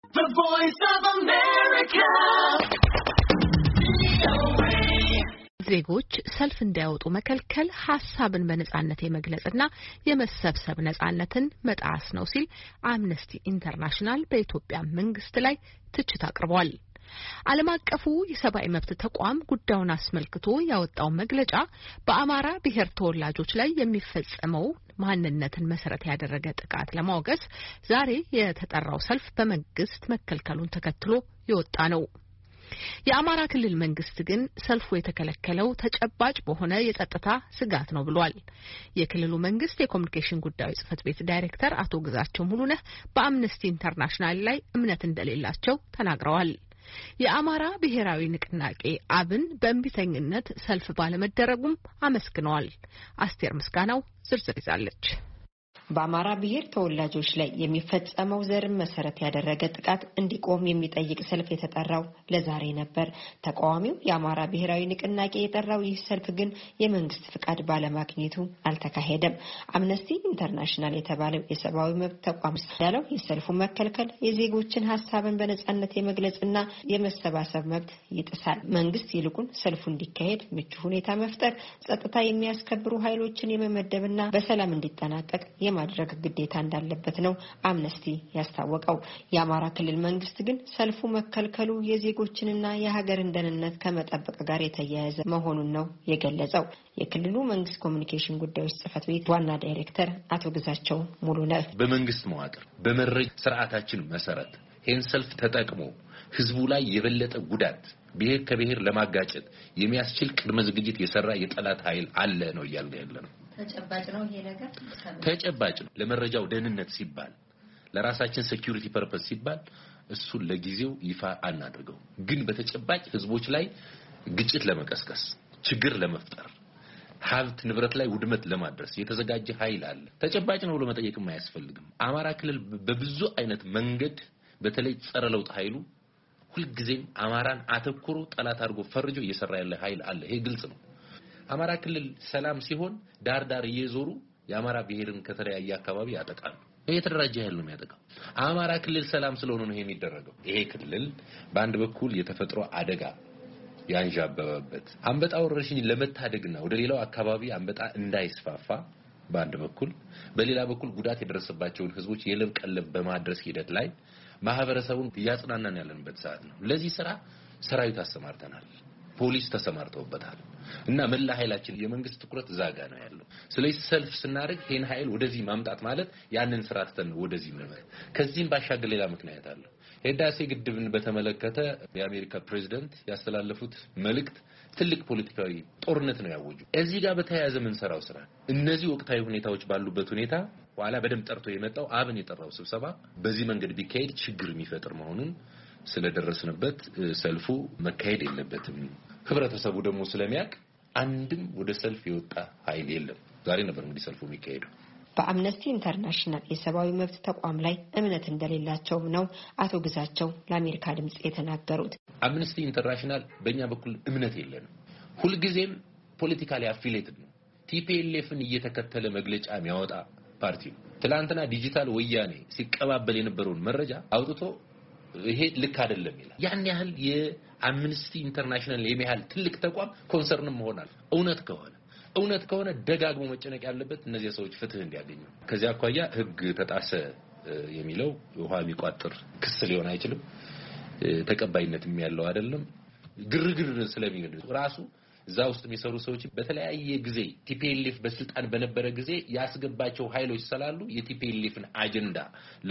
The Voice of America. ዜጎች ሰልፍ እንዲያወጡ መከልከል ሐሳብን በነጻነት የመግለጽና የመሰብሰብ ነጻነትን መጣስ ነው ሲል አምነስቲ ኢንተርናሽናል በኢትዮጵያ መንግስት ላይ ትችት አቅርቧል። ዓለም አቀፉ የሰብአዊ መብት ተቋም ጉዳዩን አስመልክቶ ያወጣው መግለጫ በአማራ ብሔር ተወላጆች ላይ የሚፈጸመው ማንነትን መሰረት ያደረገ ጥቃት ለማውገዝ ዛሬ የተጠራው ሰልፍ በመንግስት መከልከሉን ተከትሎ የወጣ ነው። የአማራ ክልል መንግስት ግን ሰልፉ የተከለከለው ተጨባጭ በሆነ የጸጥታ ስጋት ነው ብሏል። የክልሉ መንግስት የኮሙኒኬሽን ጉዳዮች ጽህፈት ቤት ዳይሬክተር አቶ ግዛቸው ሙሉነህ በአምነስቲ ኢንተርናሽናል ላይ እምነት እንደሌላቸው ተናግረዋል። የአማራ ብሔራዊ ንቅናቄ አብን በእንቢተኝነት ሰልፍ ባለመደረጉም አመስግነዋል። አስቴር ምስጋናው ዝርዝር ይዛለች። በአማራ ብሔር ተወላጆች ላይ የሚፈጸመው ዘርን መሰረት ያደረገ ጥቃት እንዲቆም የሚጠይቅ ሰልፍ የተጠራው ለዛሬ ነበር። ተቃዋሚው የአማራ ብሔራዊ ንቅናቄ የጠራው ይህ ሰልፍ ግን የመንግስት ፍቃድ ባለማግኘቱ አልተካሄደም። አምነስቲ ኢንተርናሽናል የተባለው የሰብአዊ መብት ተቋም ያለው የሰልፉ መከልከል የዜጎችን ሀሳብን በነጻነት የመግለጽና የመሰባሰብ መብት ይጥሳል። መንግስት ይልቁን ሰልፉ እንዲካሄድ ምቹ ሁኔታ መፍጠር፣ ጸጥታ የሚያስከብሩ ኃይሎችን የመመደብና በሰላም እንዲጠናቀቅ ማድረግ ግዴታ እንዳለበት ነው አምነስቲ ያስታወቀው። የአማራ ክልል መንግስት ግን ሰልፉ መከልከሉ የዜጎችንና የሀገርን ደህንነት ከመጠበቅ ጋር የተያያዘ መሆኑን ነው የገለጸው። የክልሉ መንግስት ኮሙኒኬሽን ጉዳዮች ጽህፈት ቤት ዋና ዳይሬክተር አቶ ግዛቸው ሙሉነህ በመንግስት መዋቅር በመረጃ ስርዓታችን መሰረት ይህን ሰልፍ ተጠቅሞ ህዝቡ ላይ የበለጠ ጉዳት ብሔር ከብሔር ለማጋጨት የሚያስችል ቅድመ ዝግጅት የሰራ የጠላት ኃይል አለ ነው ያለነው። ተጨባጭ ነው ይሄ ነገር ተጨባጭ ነው። ለመረጃው ደህንነት ሲባል ለራሳችን ሴኩሪቲ ፐርፐስ ሲባል እሱ ለጊዜው ይፋ አናድርገው፣ ግን በተጨባጭ ህዝቦች ላይ ግጭት ለመቀስቀስ ችግር ለመፍጠር ሀብት ንብረት ላይ ውድመት ለማድረስ የተዘጋጀ ኃይል አለ። ተጨባጭ ነው ብሎ መጠየቅም አያስፈልግም። አማራ ክልል በብዙ አይነት መንገድ በተለይ ጸረ ለውጥ ኃይሉ ሁልጊዜም አማራን አተኩሮ ጠላት አድርጎ ፈርጆ እየሰራ ያለ ኃይል አለ። ይሄ ግልጽ ነው። አማራ ክልል ሰላም ሲሆን ዳር እየዞሩ የአማራ ብሔርን ከተለያየ አካባቢ ያጠቃሉ። ይሄ የተደራጀ ኃይል ነው የሚያጠቃው። አማራ ክልል ሰላም ስለሆነ ነው ይሄ የሚደረገው። ይሄ ክልል በአንድ በኩል የተፈጥሮ አደጋ ያንዣበበበት አንበጣ ወረርሽኝ ለመታደግና ወደ ሌላው አካባቢ አንበጣ እንዳይስፋፋ በአንድ በኩል፣ በሌላ በኩል ጉዳት የደረሰባቸውን ህዝቦች የለብ ቀለብ በማድረስ ሂደት ላይ ማህበረሰቡን ያጽናናን ያለንበት ሰዓት ነው። ለዚህ ስራ ሰራዊት አሰማርተናል፣ ፖሊስ ተሰማርተውበታል እና መላ ኃይላችን የመንግስት ትኩረት ዛጋ ነው ያለው። ስለዚህ ሰልፍ ስናደርግ ይሄን ኃይል ወደዚህ ማምጣት ማለት ያንን ስራ ተተን ወደዚህ ማለት ከዚህም ባሻገር ሌላ ምክንያት አለ። ህዳሴ ግድብን በተመለከተ የአሜሪካ ፕሬዝዳንት ያስተላለፉት መልእክት ትልቅ ፖለቲካዊ ጦርነት ነው ያወጁ። እዚህ ጋር በተያያዘ ምን ሰራው ስራ እነዚህ ወቅታዊ ሁኔታዎች ባሉበት ሁኔታ ኋላ በደም ጠርቶ የመጣው አብን የጠራው ስብሰባ በዚህ መንገድ ቢካሄድ ችግር የሚፈጥር መሆኑን ስለደረስንበት ሰልፉ መካሄድ የለበትም። ህብረተሰቡ ደግሞ ስለሚያቅ አንድም ወደ ሰልፍ የወጣ ኃይል የለም። ዛሬ ነበር እንግዲህ ሰልፉ የሚካሄደው። በአምነስቲ ኢንተርናሽናል የሰብአዊ መብት ተቋም ላይ እምነት እንደሌላቸው ነው አቶ ግዛቸው ለአሜሪካ ድምጽ የተናገሩት። አምነስቲ ኢንተርናሽናል በእኛ በኩል እምነት የለንም። ሁልጊዜም ፖለቲካሊ አፊሊየትድ ነው። ቲፒኤልኤፍን እየተከተለ መግለጫ የሚያወጣ ፓርቲ ነው። ትላንትና ዲጂታል ወያኔ ሲቀባበል የነበረውን መረጃ አውጥቶ ይሄ ልክ አይደለም ይላል። ያን ያህል የአምነስቲ ኢንተርናሽናል የሚያህል ትልቅ ተቋም ኮንሰርን መሆናል እውነት ከሆነ ደጋግሞ መጨነቅ ያለበት እነዚህ ሰዎች ፍትህ እንዲያገኙ። ከዚያ አኳያ ህግ ተጣሰ የሚለው ውሃ የሚቋጥር ክስ ሊሆን አይችልም። ተቀባይነትም ያለው አይደለም። ግርግር ስለሚገድ ራሱ እዛ ውስጥ የሚሰሩ ሰዎች በተለያየ ጊዜ ቲፒኤልኤፍ በስልጣን በነበረ ጊዜ ያስገባቸው ኃይሎች ስላሉ የቲፒኤልኤፍን አጀንዳ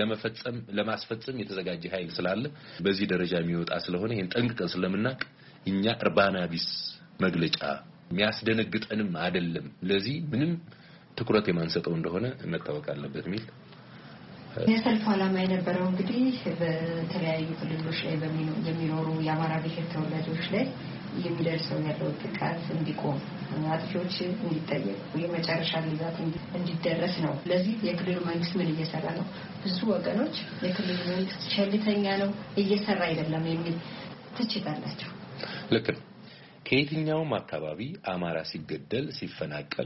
ለማስፈጸም የተዘጋጀ ኃይል ስላለ በዚህ ደረጃ የሚወጣ ስለሆነ ይሄን ጠንቅቀን ስለምናቅ እኛ እርባና ቢስ መግለጫ የሚያስደነግጠንም አይደለም። ለዚህ ምንም ትኩረት የማንሰጠው እንደሆነ መታወቅ አለበት ሚል የሰልፉ ዓላማ የነበረው እንግዲህ በተለያዩ ክልሎች ላይ የሚኖሩ የአማራ ብሔር ተወላጆች ላይ የሚደርሰው ያለው ጥቃት እንዲቆም፣ አጥፊዎች እንዲጠየቁ፣ የመጨረሻ ልባት እንዲደረስ ነው። ለዚህ የክልሉ መንግስት ምን እየሰራ ነው? ብዙ ወገኖች የክልሉ መንግስት ቸልተኛ ነው፣ እየሰራ አይደለም የሚል ትችት አላቸው። ልክ ነው። ከየትኛውም አካባቢ አማራ ሲገደል ሲፈናቀል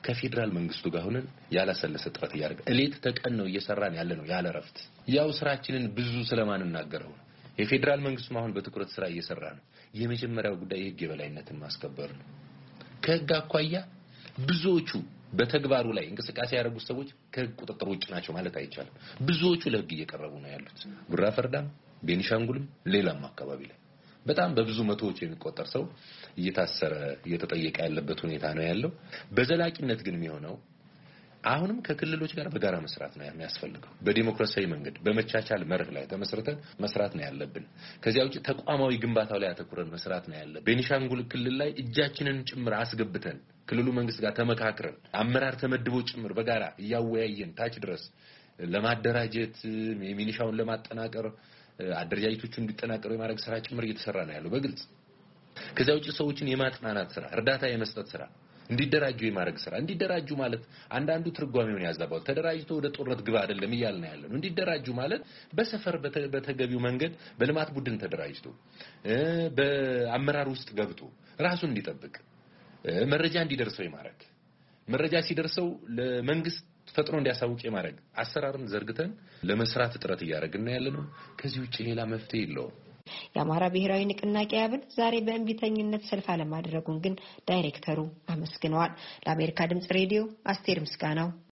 ከፌደራል መንግስቱ ጋር ሆነን ያላሰለሰ ጥረት ያደርግ እሌት ተቀን ነው እየሰራን ያለ ነው ያለ ረፍት ያው ስራችንን ብዙ ስለማንናገረው የፌደራል መንግስቱ አሁን በትኩረት ስራ እየሰራ ነው የመጀመሪያው ጉዳይ የህግ የበላይነትን ማስከበር ነው ከህግ አኳያ ብዙዎቹ በተግባሩ ላይ እንቅስቃሴ ያደረጉ ሰዎች ከቁጥጥር ውጭ ናቸው ማለት አይቻልም ብዙዎቹ ለህግ እየቀረቡ ነው ያሉት ጉራ ፈርዳም ቤኒሻንጉልም ሌላም አካባቢ ላይ በጣም በብዙ መቶዎች የሚቆጠር ሰው እየታሰረ እየተጠየቀ ያለበት ሁኔታ ነው ያለው በዘላቂነት ግን የሚሆነው አሁንም ከክልሎች ጋር በጋራ መስራት ነው የሚያስፈልገው በዲሞክራሲያዊ መንገድ በመቻቻል መርህ ላይ ተመስርተን መስራት ነው ያለብን ከዚያው ውጪ ተቋማዊ ግንባታው ላይ አተኩረን መስራት ነው ያለብን ቤኒሻንጉል ክልል ላይ እጃችንን ጭምር አስገብተን ክልሉ መንግስት ጋር ተመካክረን አመራር ተመድቦ ጭምር በጋራ ያወያየን ታች ድረስ ለማደራጀት የሚኒሻውን ለማጠናቀር አደረጃጀቶቹ እንዲጠናቀሩ የማድረግ ስራ ጭምር እየተሰራ ነው ያለው በግልጽ ከዚያው ውጪ ሰዎችን የማጥናናት ስራ እርዳታ የመስጠት ስራ እንዲደራጁ የማድረግ ስራ እንዲደራጁ ማለት አንዳንዱ ትርጓሜውን ያዛባው ተደራጅቶ ወደ ጦርነት ግባ አይደለም ይያልና ያለው እንዲደራጁ ማለት በሰፈር በተገቢው መንገድ በልማት ቡድን ተደራጅቶ በአመራር ውስጥ ገብቶ ራሱን እንዲጠብቅ መረጃ እንዲደርሰው የማድረግ መረጃ ሲደርሰው ለመንግስት ፈጥኖ እንዲያሳውቅ የማድረግ አሰራርን ዘርግተን ለመስራት ጥረት ያደርግና ያለነው ከዚህ ውጪ ሌላ መፍትሄ የለውም የአማራ ብሔራዊ ንቅናቄ አብን ዛሬ በእንቢተኝነት ሰልፍ አለማድረጉን ግን ዳይሬክተሩ አመስግነዋል ለአሜሪካ ድምጽ ሬዲዮ አስቴር ምስጋናው